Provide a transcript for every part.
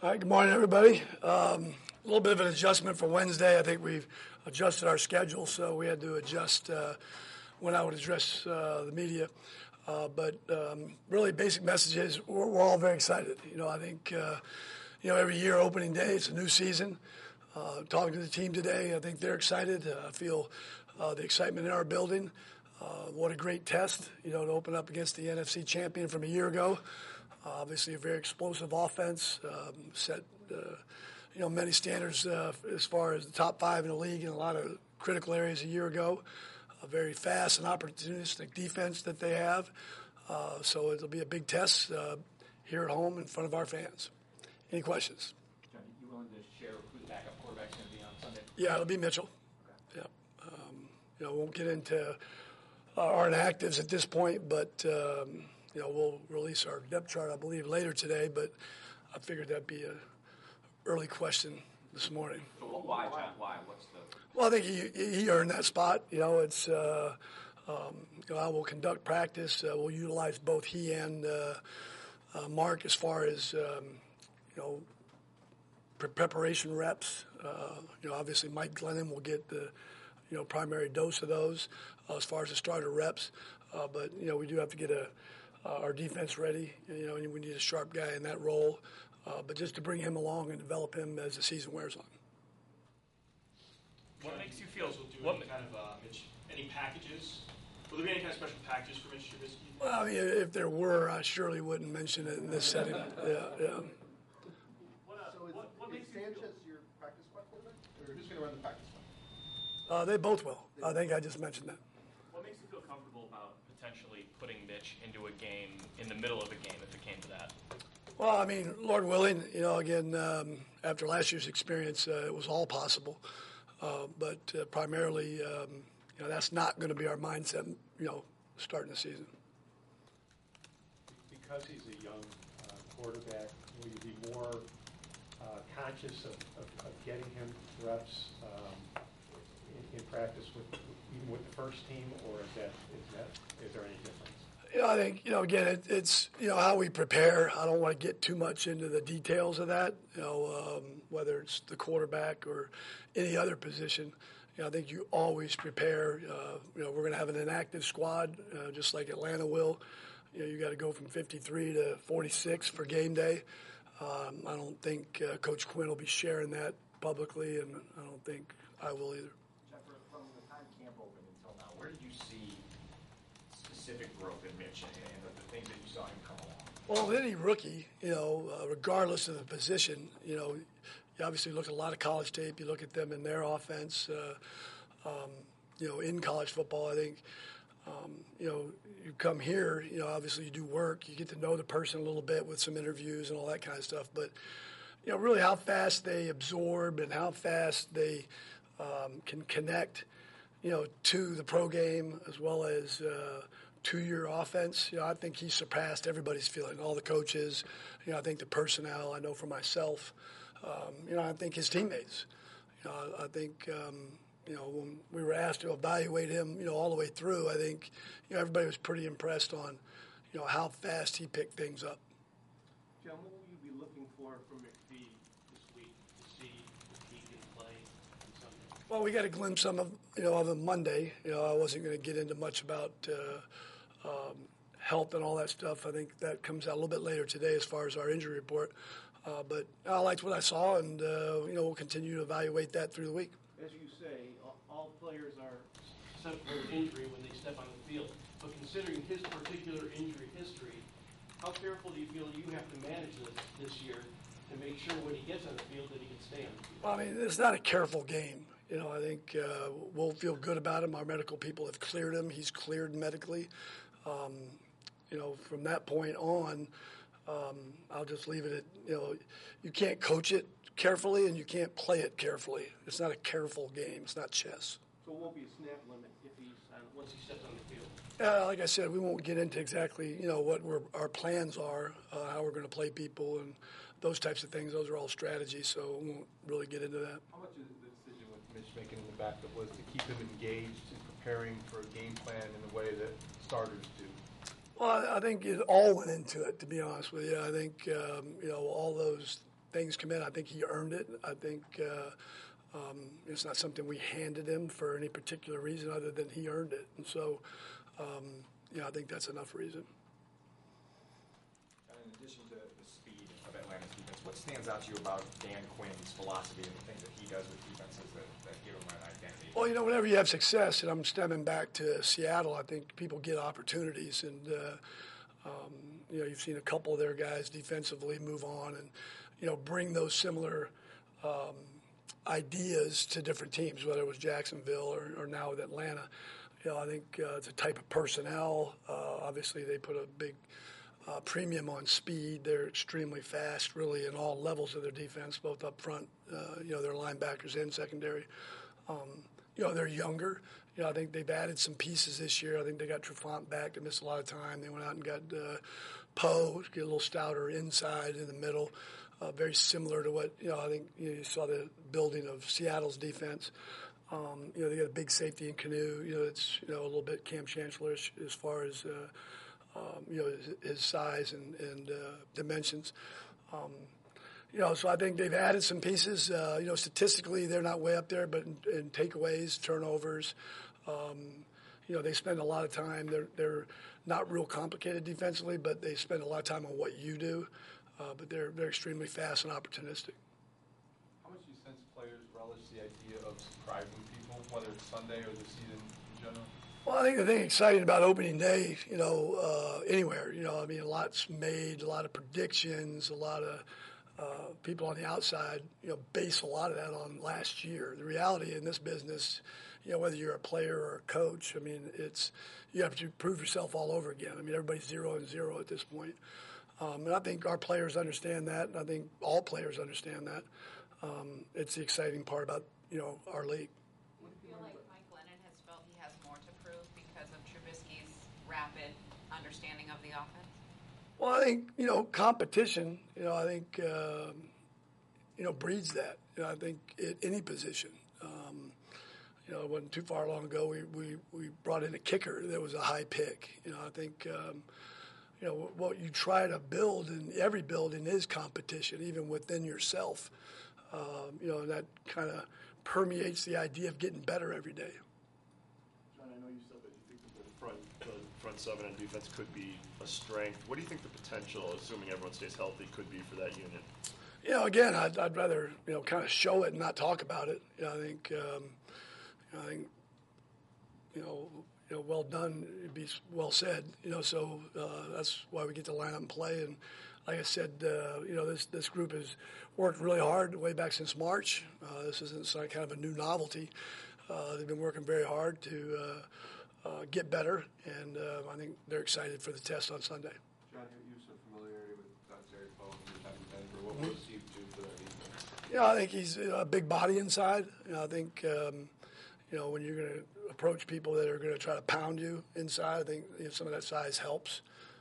All right, good morning, everybody. A little bit of an adjustment for Wednesday. I think we've adjusted our schedule, so we had to adjust when I would address the media. But really, basic message is we're all very excited. I think, every year, opening day, it's a new season. Talking to the team today, I think they're excited. I feel the excitement in our building. What a great test, to open up against the NFC champion from a year ago. Obviously, a very explosive offense, set many standards as far as the top five in the league in a lot of critical areas a year ago. A very fast and opportunistic defense that they have. So it'll be a big test here at home in front of our fans. Any questions? John, you willing to share who the backup quarterback's going to be on Sunday? Yeah, it'll be Mitchell. Okay. Yeah. Won't get into our inactives at this point, but we'll release our depth chart, I believe, later today. But I figured that'd be an early question this morning. So why, John? Why? What's the? Well, I think he earned that spot. It's I will conduct practice. We'll utilize both he and Mark as far as preparation reps. Obviously Mike Glennon will get the primary dose of those as far as the starter reps. But we do have to get our defense ready. And we need a sharp guy in that role. But just to bring him along and develop him as the season wears on. What makes you feel? Any packages? Will there be any kind of special packages for Mitch Trubisky? Well, I mean, if there were, I surely wouldn't mention it in this setting. Yeah. What makes Sanchez your practice squad quarterback? Or who's going to run the practice squad? They both will. I think I just mentioned that. What makes you feel comfortable about potentially putting Mitch into a game in the middle of a game if it came to that? Well, I mean, Lord willing, again, after last year's experience, it was all possible. But primarily, that's not going to be our mindset, starting the season. Because he's a young quarterback, will you be more conscious of getting him reps in practice even with the first team, or is there any difference? I think, again, it's, how we prepare. I don't want to get too much into the details of that, whether it's the quarterback or any other position. I think you always prepare. We're going to have an inactive squad, just like Atlanta will. You got to go from 53 to 46 for game day. I don't think Coach Quinn will be sharing that publicly, and I don't think I will either. Jeff, from the time camp opened until now, where did you see specific growth in Mitch and the things that you saw him come along? Well, with any rookie, regardless of the position, you obviously look at a lot of college tape. You look at them in their offense. In college football, I think, you come here, obviously you do work. You get to know the person a little bit with some interviews and all that kind of stuff. But, really how fast they absorb and how fast they can connect, to the pro game as well as to your offense. I think he surpassed everybody's feeling, all the coaches. I think the personnel, I know for myself. I think his teammates. I think, when we were asked to evaluate him, all the way through, I think, everybody was pretty impressed on, how fast he picked things up. John, what will you be looking for from McPhee this week to see if he can play on Sunday? Well, we got a glimpse of him Monday. I wasn't going to get into much about health and all that stuff. I think that comes out a little bit later today as far as our injury report. But I liked what I saw, and, we'll continue to evaluate that through the week. As you say, all players are susceptible to injury when they step on the field. But considering his particular injury history, how careful do you feel you have to manage this year to make sure when he gets on the field that he can stay on the field? Well, I mean, it's not a careful game. I think we'll feel good about him. Our medical people have cleared him. He's cleared medically. From that point on, I'll just leave it at, you can't coach it carefully and you can't play it carefully. It's not a careful game. It's not chess. So it won't be a snap limit if once he steps on the field? Like I said, we won't get into exactly, what our plans are, how we're going to play people and those types of things. Those are all strategies, so we won't really get into that. How much of the decision with Mitch making in the backup was to keep him engaged and preparing for a game plan in the way that starters do? Well, I think it all went into it, to be honest with you. I think, all those things come in, I think he earned it. I think it's not something we handed him for any particular reason other than he earned it. And so, I think that's enough reason. In addition to the speed of Atlanta's defense, what stands out to you about Dan Quinn's philosophy and the things that he does with defenses that give him an identity? Well, whenever you have success, and I'm stemming back to Seattle, I think people get opportunities. And, you've seen a couple of their guys defensively move on and, bring those similar ideas to different teams, whether it was Jacksonville or now with Atlanta. I think it's a type of personnel. Obviously, they put a big premium on speed. They're extremely fast, really, in all levels of their defense, both up front, their linebackers and secondary. They're younger. I think they've added some pieces this year. I think they got Trufant back. They missed a lot of time. They went out and got Poe, get a little stouter inside in the middle. Very similar to what, I think you saw the building of Seattle's defense. They got a big safety in Canoe. It's, a little bit Cam Chancellor-ish as far as, his size and dimensions. So I think they've added some pieces. Statistically, they're not way up there, but in takeaways, turnovers, they spend a lot of time. They're not real complicated defensively, but they spend a lot of time on what you do. But they're extremely fast and opportunistic. How much do you sense players relish the idea of surprising people, whether it's Sunday or the season in general? Well, I think the thing exciting about opening day, anywhere, a lot's made, a lot of predictions, a lot of people on the outside, base a lot of that on last year. The reality in this business, whether you're a player or a coach, you have to prove yourself all over again. Everybody's 0-0 at this point. And I think our players understand that, and I think all players understand that. It's the exciting part about, our league. Do you feel like Mike Glennon has felt he has more to prove because of Trubisky's rapid understanding of the offense? Well, I think, competition, I think, breeds that. I think at any position. It wasn't too far long ago we brought in a kicker that was a high pick. I think, what you try to build in every building is competition, even within yourself. And that kind of permeates the idea of getting better every day. John, I know you said that you think that the front seven and defense could be a strength. What do you think the potential, assuming everyone stays healthy, could be for that unit? Again, I'd rather kind of show it and not talk about it. I think well done, it'd be well said. So that's why we get to line up and play. And like I said, this group has worked really hard way back since March. This isn't some kind of a new novelty. They've been working very hard to get better, and I think they're excited for the test on Sunday. John, you have some familiarity with Terry Poe from your time in Denver. What will he do for that defense? I think he's a big body inside. I think, when you're going to approach people that are going to try to pound you inside, I think some of that size helps.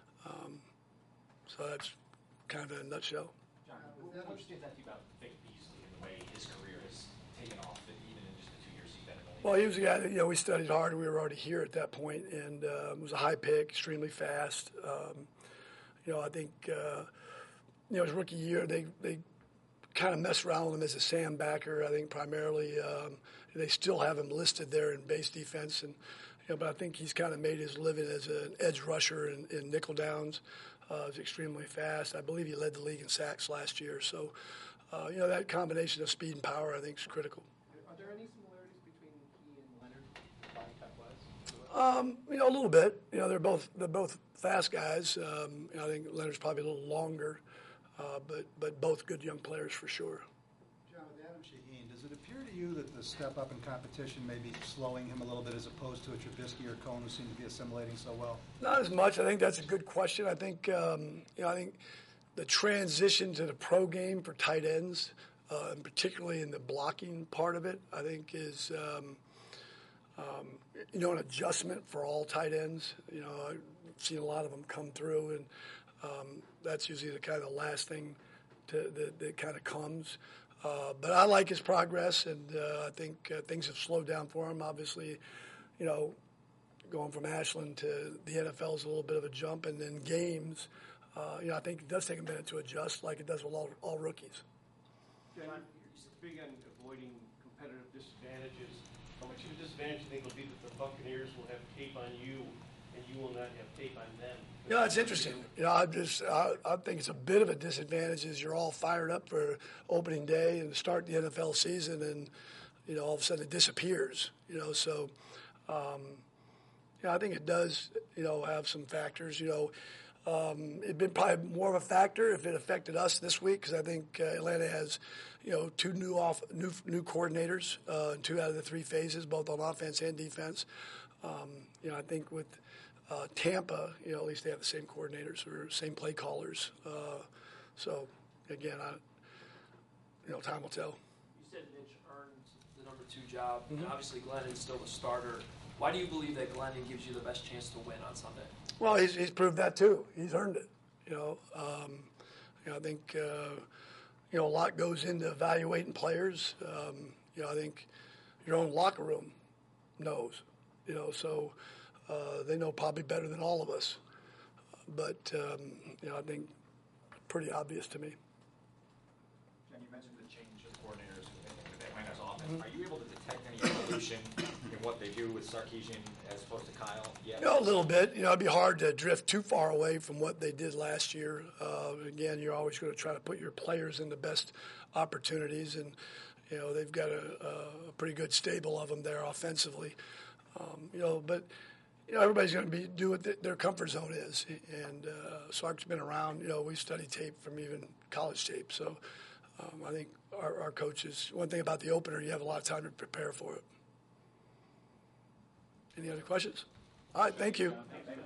So that's kind of in a nutshell. John, what stands out to you about Vic Beasley and the way his career has taken off, even in just the 2 years he's been in the league? Well, he was a guy that, we studied hard. We were already here at that point, and was a high pick, extremely fast. I think, his rookie year, they kind of messed around with him as a Sam backer. I think primarily they still have him listed there in base defense, and but I think he's kind of made his living as an edge rusher in nickel downs. He's extremely fast. I believe he led the league in sacks last year. So, that combination of speed and power, I think, is critical. Are there any similarities between he and Leonard, body type-wise? A little bit. They're both fast guys. I think Leonard's probably a little longer, but both good young players for sure. John, with Adam Shaheen, does it appear to you that the step up in competition may be slowing him a little bit as opposed to a Trubisky or Cohn who seem to be assimilating so well? Not as much. I think that's a good question. I think I think the transition to the pro game for tight ends, and particularly in the blocking part of it, I think is an adjustment for all tight ends. I've seen a lot of them come through, and that's usually the kind of the last thing that kind of comes. But I like his progress, and I think things have slowed down for him. Obviously, going from Ashland to the NFL is a little bit of a jump, and then games, I think it does take a minute to adjust, like it does with all rookies. John, you're big on avoiding competitive disadvantages. How much of a disadvantage do you think will be that the Buccaneers will have tape on you and you will not have tape on them? You know, it's interesting. You know, I think it's a bit of a disadvantage as you're all fired up for opening day and to start the NFL season, and you know, all of a sudden it disappears. You know, so I think it does. You know, have some factors. You know, it'd been probably more of a factor if it affected us this week, because I think Atlanta has, you know, two new coordinators in 2 out of the 3 phases, both on offense and defense. You know, I think with Tampa, you know, at least they have the same coordinators or same play callers. So again, you know, time will tell. You said Mitch earned the number 2 job. Obviously, Glennon's still the starter. Why do you believe that Glennon gives you the best chance to win on Sunday? Well, he's proved that too. He's earned it. You know, I think you know, a lot goes into evaluating players. You know, I think your own locker room knows. You know, so they know probably better than all of us. But you know, I think pretty obvious to me. Jen, you mentioned the change of coordinators with Atlanta's offense. Are you able to detect any evolution in what they do with Sarkisian as opposed to Kyle yet? You know, a little bit. You know, it'd be hard to drift too far away from what they did last year. Again, you're always going to try to put your players in the best opportunities, and you know, they've got a pretty good stable of them there offensively. You know, but you know, everybody's going to do what their comfort zone is, and Sark's been around. You know, we study tape from even college tape, so I think our coaches. One thing about the opener, you have a lot of time to prepare for it. Any other questions? All right, thank you.